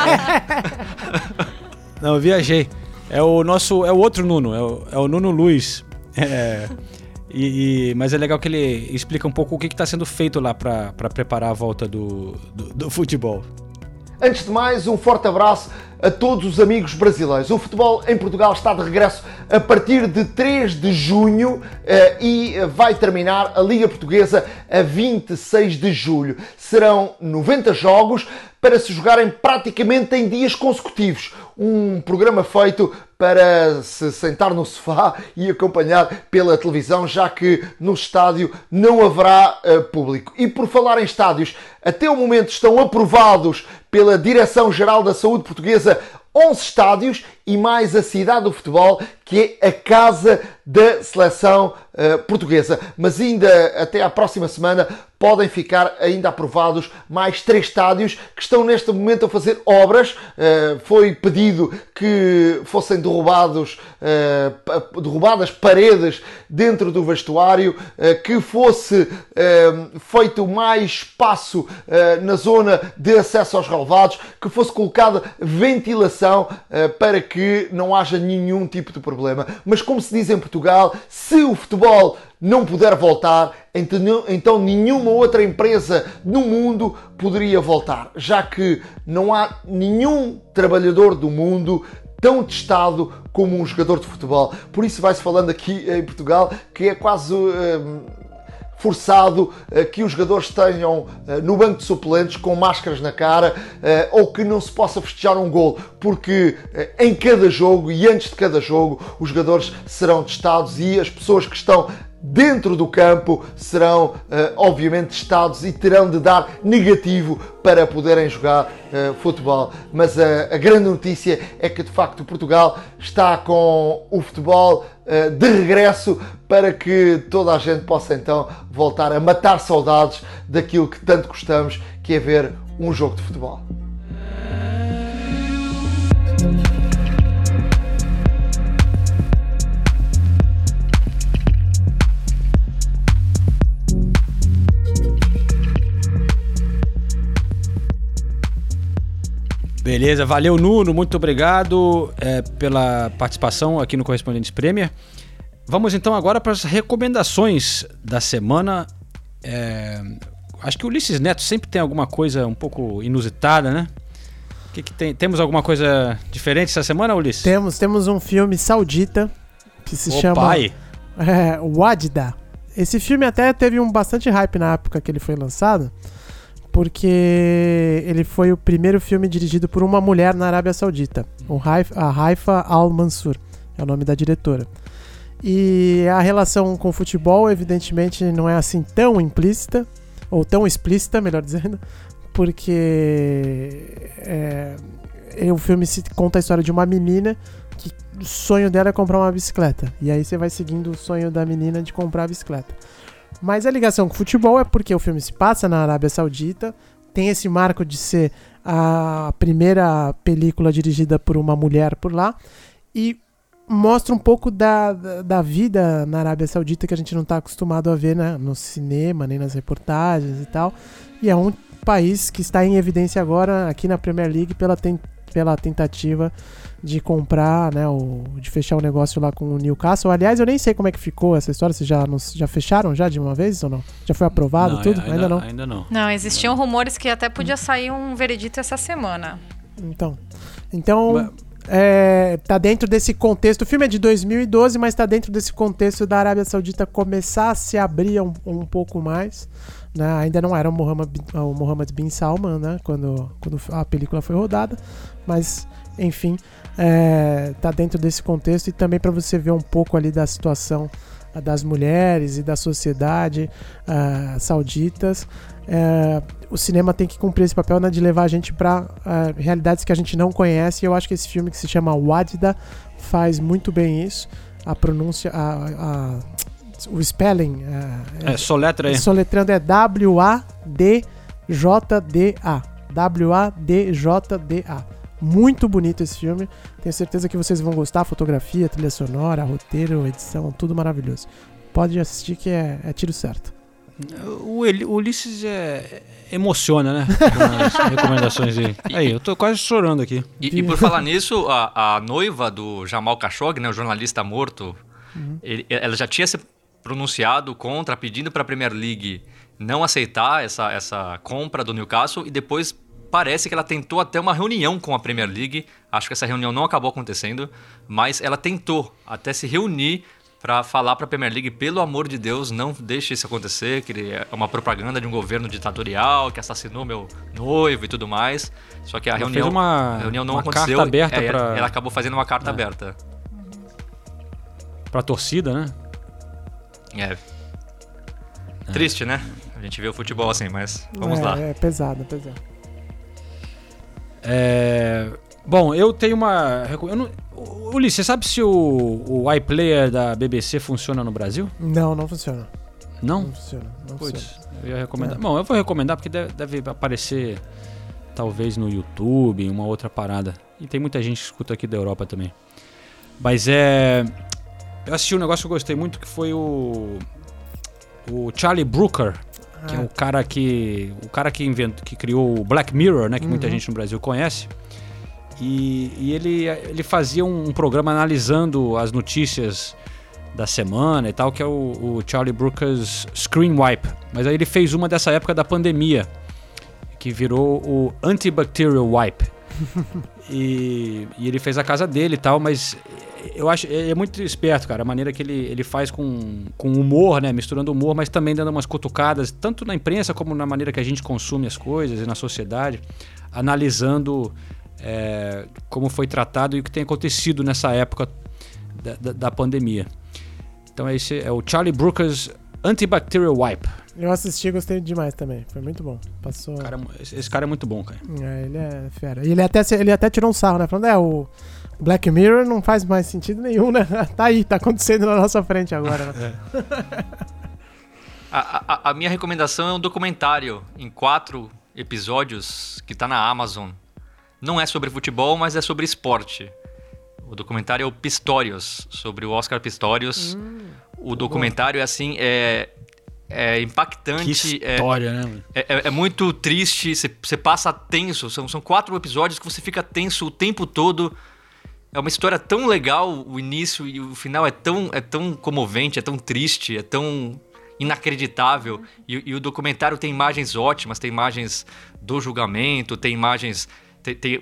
Não, eu viajei. É o outro Nuno, é o Nuno Luiz. Mas é legal que ele explica um pouco o que está sendo feito lá para preparar a volta do futebol. Antes de mais, um forte abraço a todos os amigos brasileiros. O futebol em Portugal está de regresso a partir de 3 de junho e vai terminar a Liga Portuguesa a 26 de julho. Serão 90 jogos para se jogarem praticamente em dias consecutivos. Um programa feito para se sentar no sofá e acompanhar pela televisão, já que no estádio não haverá público. E por falar em estádios, até o momento estão aprovados pela Direção-Geral da Saúde Portuguesa 11 estádios e mais a Cidade do Futebol, que é a casa da seleção portuguesa. Mas ainda até à próxima semana podem ficar ainda aprovados mais 3 estádios que estão neste momento a fazer obras. Foi pedido que fossem derrubadas paredes dentro do vestuário, que fosse feito mais espaço na zona de acesso aos relevados, que fosse colocada ventilação para que não haja nenhum tipo de problema. Mas como se diz em Portugal, se o futebol não puder voltar, então nenhuma outra empresa no mundo poderia voltar, já que não há nenhum trabalhador do mundo tão testado como um jogador de futebol. Por isso vai-se falando aqui em Portugal que é quase forçado que os jogadores tenham no banco de suplentes com máscaras na cara ou que não se possa festejar um gol, porque em cada jogo e antes de cada jogo os jogadores serão testados e as pessoas que estão dentro do campo serão obviamente testados e terão de dar negativo para poderem jogar futebol. Mas a grande notícia é que de facto Portugal está com o futebol de regresso para que toda a gente possa então voltar a matar saudades daquilo que tanto gostamos, que é ver um jogo de futebol. Beleza, valeu Nuno, muito obrigado pela participação aqui no Correspondentes Premier. Vamos então agora para as recomendações da semana. Acho que o Ulisses Neto sempre tem alguma coisa um pouco inusitada, né? Que tem? Temos alguma coisa diferente essa semana, Ulisses? Temos um filme saudita que se chama Wadda. Esse filme até teve bastante hype na época que ele foi lançado, porque ele foi o primeiro filme dirigido por uma mulher na Arábia Saudita, a Haifa Al-Mansur, é o nome da diretora. E a relação com o futebol, evidentemente, não é assim tão implícita, ou tão explícita, melhor dizendo, porque o filme conta a história de uma menina que o sonho dela é comprar uma bicicleta. E aí você vai seguindo o sonho da menina de comprar a bicicleta. Mas a ligação com o futebol é porque o filme se passa na Arábia Saudita, tem esse marco de ser a primeira película dirigida por uma mulher por lá, e mostra um pouco da vida na Arábia Saudita que a gente não está acostumado a ver, né, no cinema, nem nas reportagens e tal. E é um país que está em evidência agora aqui na Premier League pela tentativa de comprar, né, de fechar o negócio lá com o Newcastle. Aliás, eu nem sei como é que ficou essa história. Vocês já fecharam já de uma vez ou não? Já foi aprovado não, tudo? Ainda não. Ainda não. Não, existiam rumores que até podia sair um veredito essa semana. Então tá dentro desse contexto. O filme é de 2012, mas tá dentro desse contexto da Arábia Saudita começar a se abrir um pouco mais, né? Ainda não era o Mohammed bin Salman, né, quando a película foi rodada, mas enfim, tá dentro desse contexto, e também para você ver um pouco ali da situação das mulheres e da sociedade sauditas. O cinema tem que cumprir esse papel, né, de levar a gente para realidades que a gente não conhece, e eu acho que esse filme, que se chama Wadda, faz muito bem isso. A pronúncia, o spelling soletra aí. Soletrando é W-A-D-J-D-A. W-A-D-J-D-A. Muito bonito esse filme, tenho certeza que vocês vão gostar. Fotografia, trilha sonora, roteiro, edição, tudo maravilhoso. Pode assistir que é tiro certo. O Ulisses emociona, né? Com as recomendações aí. Aí, eu tô quase chorando aqui. E por falar nisso, a noiva do Jamal Khashoggi, né, o jornalista morto, ela já tinha se pronunciado pedindo para a Premier League não aceitar essa compra do Newcastle, e depois parece que ela tentou até uma reunião com a Premier League. Acho que essa reunião não acabou acontecendo, mas ela tentou até se reunir para falar para a Premier League, pelo amor de Deus, não deixe isso acontecer, que é uma propaganda de um governo ditatorial que assassinou meu noivo e tudo mais. Só que a reunião não aconteceu. Carta aberta ela acabou fazendo uma carta aberta. Pra torcida, né? Triste, né? A gente vê o futebol assim, mas vamos lá. É pesado. Bom, eu tenho uma... Ulisses, você sabe se o iPlayer da BBC funciona no Brasil? Não funciona. Não? Não funciona. Eu ia recomendar. Bom, eu vou recomendar porque deve aparecer talvez no YouTube, em uma outra parada. E tem muita gente que escuta aqui da Europa também. Mas eu assisti um negócio que eu gostei muito, que foi o Charlie Brooker, que é o cara que criou o Black Mirror, né, que muita gente no Brasil conhece. E ele fazia um programa analisando as notícias da semana e tal, que é o Charlie Brooker's Screen Wipe. Mas aí ele fez uma dessa época da pandemia, que virou o Antibacterial Wipe. e ele fez a casa dele e tal, mas eu acho é muito esperto, cara, a maneira que ele faz com humor, né, misturando humor, mas também dando umas cutucadas, tanto na imprensa como na maneira que a gente consome as coisas e na sociedade, analisando como foi tratado e o que tem acontecido nessa época da pandemia. Então esse é o Charlie Brooker's Antibacterial Wipe. Eu assisti e gostei demais também. Foi muito bom. Passou... Esse cara é muito bom, cara. Ele é fera. E ele até tirou um sarro, né? Falando, o Black Mirror não faz mais sentido nenhum, né? Tá aí, tá acontecendo na nossa frente agora. Né? A minha recomendação é um documentário em 4 episódios que tá na Amazon. Não é sobre futebol, mas é sobre esporte. O documentário é o Pistorius, sobre o Oscar Pistorius. O documentário é impactante. Que história, né? É muito triste, você passa tenso. São 4 episódios que você fica tenso o tempo todo. É uma história tão legal, o início e o final é tão comovente, é tão triste, é tão inacreditável. E o documentário tem imagens ótimas, tem imagens do julgamento, tem imagens... Tem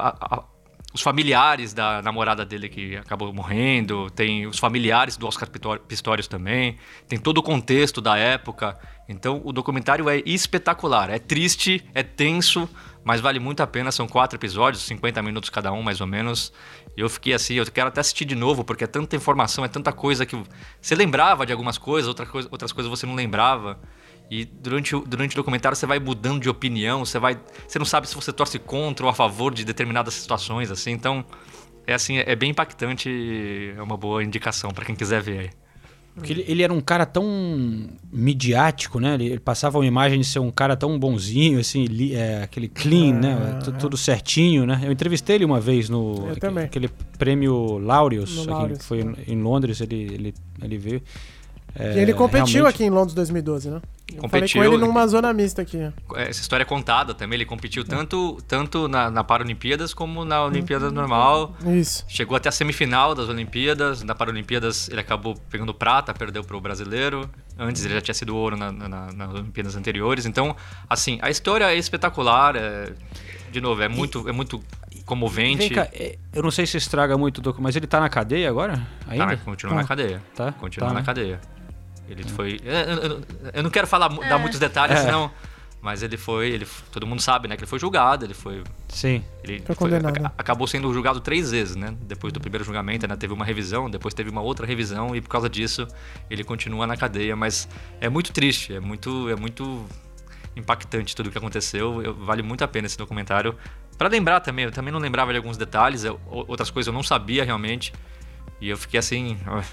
os familiares da namorada dele que acabou morrendo, tem os familiares do Oscar Pistorius também, tem todo o contexto da época. Então o documentário é espetacular, é triste, é tenso, mas vale muito a pena. São 4 episódios, 50 minutos cada um mais ou menos. E eu fiquei assim, eu quero até assistir de novo, porque é tanta informação, é tanta coisa que você lembrava de algumas coisas, outras coisas você não lembrava. E durante o documentário você vai mudando de opinião, você não sabe se você torce contra ou a favor de determinadas situações, assim. Então, é bem impactante, é uma boa indicação para quem quiser ver aí. Porque ele era um cara tão midiático, né? Ele passava uma imagem de ser um cara tão bonzinho, assim, aquele clean, né? Tudo certinho, né? Eu entrevistei ele uma vez aquele prêmio Laureus, que foi em Londres, ele veio. E ele competiu aqui em Londres 2012, né? Eu falei com ele numa zona mista aqui. Essa história é contada também, ele competiu tanto na Paralimpíadas como na Olimpíada normal. Isso. Chegou até a semifinal das Olimpíadas. Na Paralimpíadas ele acabou pegando prata, perdeu pro brasileiro. Antes ele já tinha sido ouro nas Olimpíadas anteriores. Então, assim, a história é espetacular. De novo, é muito comovente. Vem cá, eu não sei se estraga muito o documento, mas ele tá na cadeia agora? Ainda? Continua na cadeia. Tá? Continua na cadeia. Ele foi... Eu não quero dar muitos detalhes, senão... Mas ele foi... todo mundo sabe, né? Que ele foi julgado, ele foi... Sim. Ele foi condenado. Acabou sendo julgado 3 vezes, né? Depois do primeiro julgamento, ainda teve uma revisão, depois teve uma outra revisão, e por causa disso, ele continua na cadeia. Mas é muito triste, é muito impactante tudo o que aconteceu. Vale muito a pena esse documentário. Pra lembrar também, eu também não lembrava de alguns detalhes, outras coisas eu não sabia realmente. E eu fiquei assim...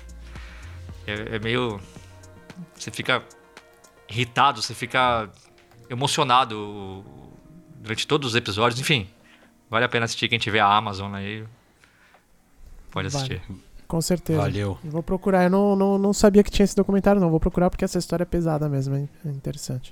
É meio... Você fica irritado, você fica emocionado durante todos os episódios. Enfim, vale a pena assistir. Quem tiver a Amazon aí, pode assistir. Vale. Com certeza. Valeu. Vou procurar. Eu não sabia que tinha esse documentário, não. Vou procurar porque essa história é pesada mesmo. É interessante.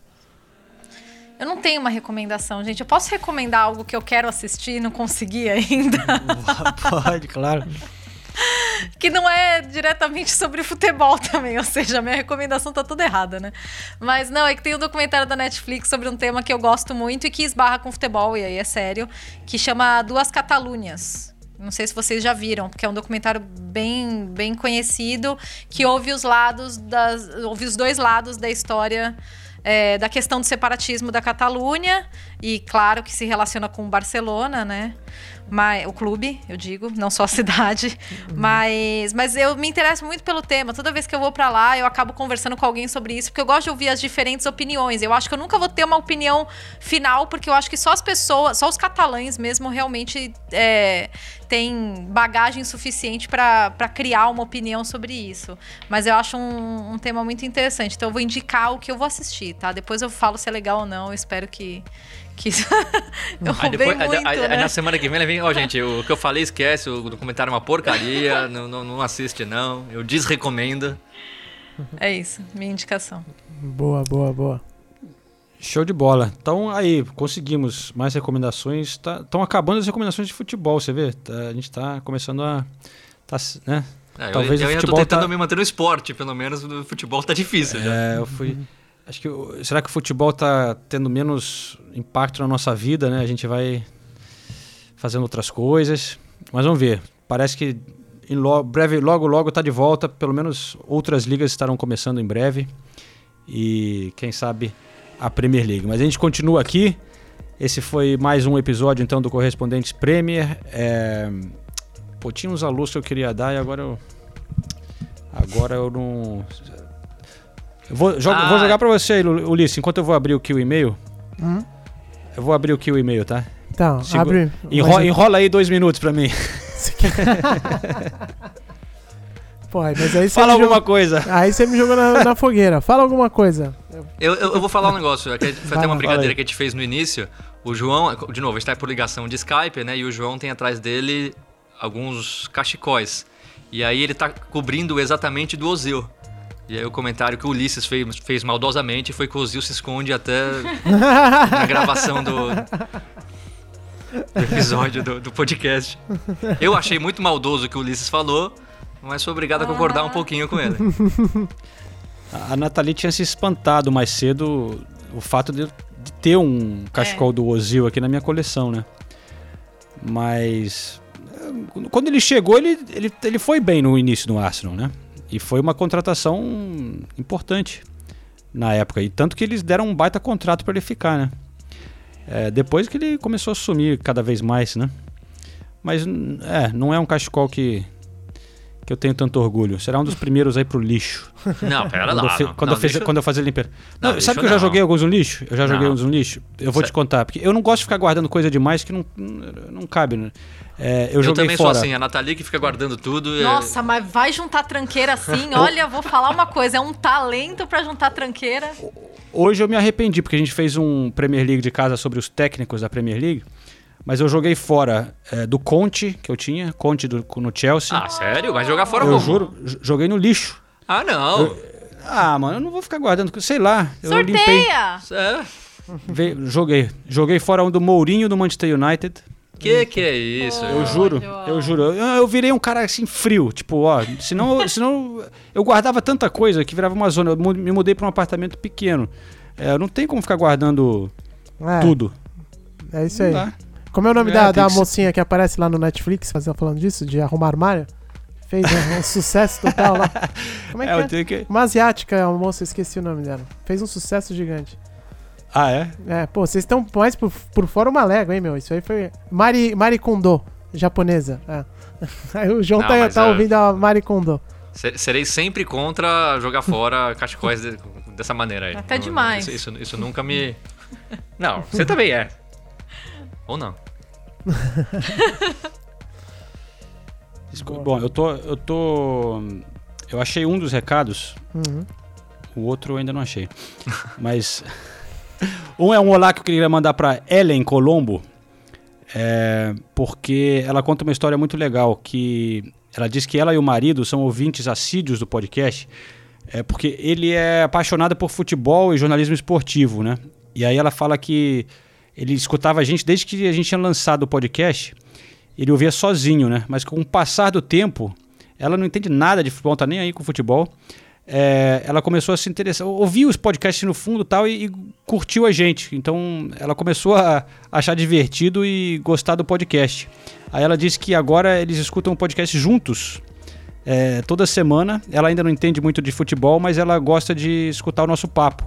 Eu não tenho uma recomendação, gente. Eu posso recomendar algo que eu quero assistir e não consegui ainda? Pode, claro. Que não é diretamente sobre futebol também, ou seja, a minha recomendação tá toda errada, né? Mas não, é que tem um documentário da Netflix sobre um tema que eu gosto muito e que esbarra com futebol, e aí é sério, que chama Duas Catalunhas. Não sei se vocês já viram, porque é um documentário bem conhecido, que ouve os dois lados da história da questão do separatismo da Catalunha, e claro que se relaciona com o Barcelona, né? O clube, eu digo, não só a cidade. Mas eu me interesso muito pelo tema. Toda vez que eu vou pra lá, eu acabo conversando com alguém sobre isso, porque eu gosto de ouvir as diferentes opiniões. Eu acho que eu nunca vou ter uma opinião final, porque eu acho que só os catalães mesmo realmente têm bagagem suficiente pra criar uma opinião sobre isso. Mas eu acho um tema muito interessante. Então eu vou indicar o que eu vou assistir, tá? Depois eu falo se é legal ou não. Eu espero que eu roubei muito, né? Na semana que vem ele vem, gente, o que eu falei esquece, o documentário é uma porcaria, não assiste não, eu desrecomendo. É isso, minha indicação. Boa. Show de bola. Então aí, conseguimos mais recomendações. Estão acabando as recomendações de futebol, você vê? A gente tá começando a... né? Talvez eu ainda tô tentando me manter no esporte, pelo menos no futebol tá difícil já. Eu fui... Acho que será que o futebol está tendo menos impacto na nossa vida, né? A gente vai fazendo outras coisas, mas vamos ver. Parece que logo está de volta. Pelo menos outras ligas estarão começando em breve e quem sabe a Premier League. Mas a gente continua aqui. Esse foi mais um episódio então do Correspondentes Premier. Tinha uns alôs que eu queria dar e agora eu não. Eu vou jogar pra você, Ulisses, enquanto eu vou abrir aqui o e-mail. Eu vou abrir aqui o e-mail, tá? Então, abre. Enrola aí 2 minutos pra mim. Pô, mas aí fala alguma coisa. Aí você me jogou na fogueira. Fala alguma coisa. Eu vou falar um negócio. Foi até uma brincadeira que a gente fez no início. O João, de novo, a gente tá por ligação de Skype, né? E o João tem atrás dele alguns cachecóis. E aí ele tá cobrindo exatamente do Ozil. E aí o comentário que o Ulisses fez maldosamente foi que o Ozil se esconde até na gravação do episódio do podcast. Eu achei muito maldoso o que o Ulisses falou, mas sou obrigado a concordar um pouquinho com ele. A Nathalie tinha se espantado mais cedo o fato de ter um cachecol do Ozil aqui na minha coleção, né? Mas quando ele chegou, ele foi bem no início do Arsenal, né? E foi uma contratação importante na época. E tanto que eles deram um baita contrato para ele ficar, né? Depois que ele começou a sumir cada vez mais, né? Mas não é um cachecol que eu tenho tanto orgulho. Será um dos primeiros aí pro lixo. Não, pera lá. Quando eu fazia limpeza. Sabe que eu já joguei alguns no lixo? Eu já joguei uns no lixo? Eu vou te contar. Porque eu não gosto de ficar guardando coisa demais que não cabe, né? Eu joguei também fora. Sou assim, a Nathalie que fica guardando tudo. Nossa, mas vai juntar tranqueira assim? Olha, vou falar uma coisa, é um talento pra juntar tranqueira. Hoje eu me arrependi, porque a gente fez um Premier League de casa sobre os técnicos da Premier League, mas eu joguei fora do Conte, que eu tinha, Conte no Chelsea. Ah, sério? Vai jogar fora Eu juro, joguei no lixo. Ah, não. Mano, eu não vou ficar guardando, sei lá. Sorteia! Joguei fora um do Mourinho do Manchester United. Que é isso? Eu juro. Eu virei um cara assim frio, tipo, senão eu guardava tanta coisa que virava uma zona. Eu me mudei para um apartamento pequeno. Eu não tem como ficar guardando tudo. É isso aí. Como é o nome da mocinha que aparece lá no Netflix, falando disso, de arrumar armário? Fez um sucesso total lá. Como é que é? Uma asiática, uma moça, esqueci o nome dela. Fez um sucesso gigante. Ah, é? Vocês estão mais por fora uma légua, hein, meu? Isso aí foi... Marie Kondo, japonesa. Aí o João tá ouvindo a Marie Kondo. Serei sempre contra jogar fora cachecóis dessa maneira aí. Até demais. Isso nunca me... Não, você também é. Ou não. Bom, eu achei um dos recados. O outro eu ainda não achei. Mas... Um é um olá que eu queria mandar para Ellen Colombo, porque ela conta uma história muito legal, que ela diz que ela e o marido são ouvintes assíduos do podcast, porque ele é apaixonado por futebol e jornalismo esportivo, né? E aí ela fala que ele escutava a gente desde que a gente tinha lançado o podcast, ele ouvia sozinho, né? Mas com o passar do tempo, Ela não entende nada de futebol, não tá nem aí com futebol. Ela começou a se interessar, ouviu os podcasts no fundo tal, e curtiu a gente. Então ela começou a achar divertido e gostar do podcast. Aí ela disse que agora eles escutam o podcast juntos, toda semana. Ela ainda não entende muito de futebol, mas ela gosta de escutar o nosso papo.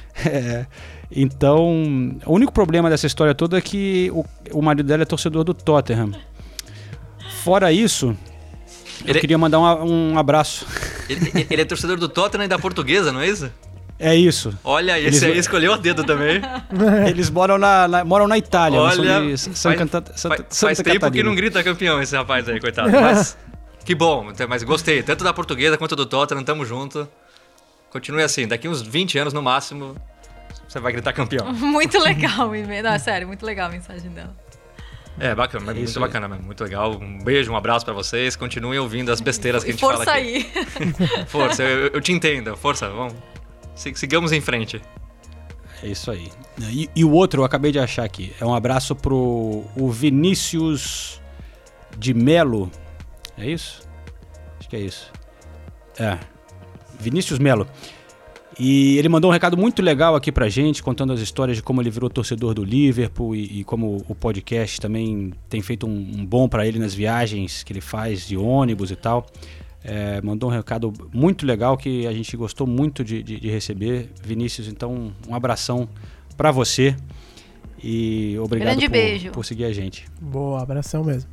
Então, o único problema dessa história toda é que o marido dela é torcedor do Tottenham. Fora isso, eu queria mandar um abraço. Ele é torcedor do Tottenham e da Portuguesa, não é isso? É isso. Olha, esse aí escolheu a dedo também. Eles moram na Itália. Olha, faz tempo Catarina. que não grita campeão esse rapaz aí, coitado. Mas que bom, mas gostei. Tanto da Portuguesa quanto do Tottenham, tamo junto. Continue assim, daqui uns 20 anos no máximo, você vai gritar campeão. Muito legal, não, sério, muito legal a mensagem dela. Bacana, muito bacana mesmo, muito legal. Um beijo, um abraço pra vocês. Continuem ouvindo as besteiras que a gente fala aqui. Força aí. Força, eu te entendo. Força, vamos. Sigamos em frente. É isso aí. E o outro, eu acabei de achar aqui. É um abraço pro Vinícius de Melo. É isso? Acho que é isso. Vinícius Melo. E ele mandou um recado muito legal aqui pra gente, contando as histórias de como ele virou torcedor do Liverpool e como o podcast também tem feito um bom pra ele nas viagens que ele faz de ônibus e tal. Mandou um recado muito legal que a gente gostou muito de receber. Vinícius, então um abração pra você e obrigado por seguir a gente. Boa, abração mesmo.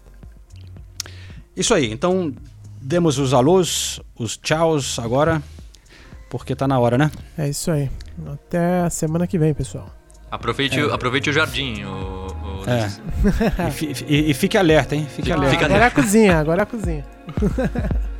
Isso aí, então demos os alôs, os tchauz agora, porque tá na hora, né? É isso aí. Até a semana que vem, pessoal. Aproveite o jardim. E fique alerta, hein? Fique alerta. Agora é a cozinha.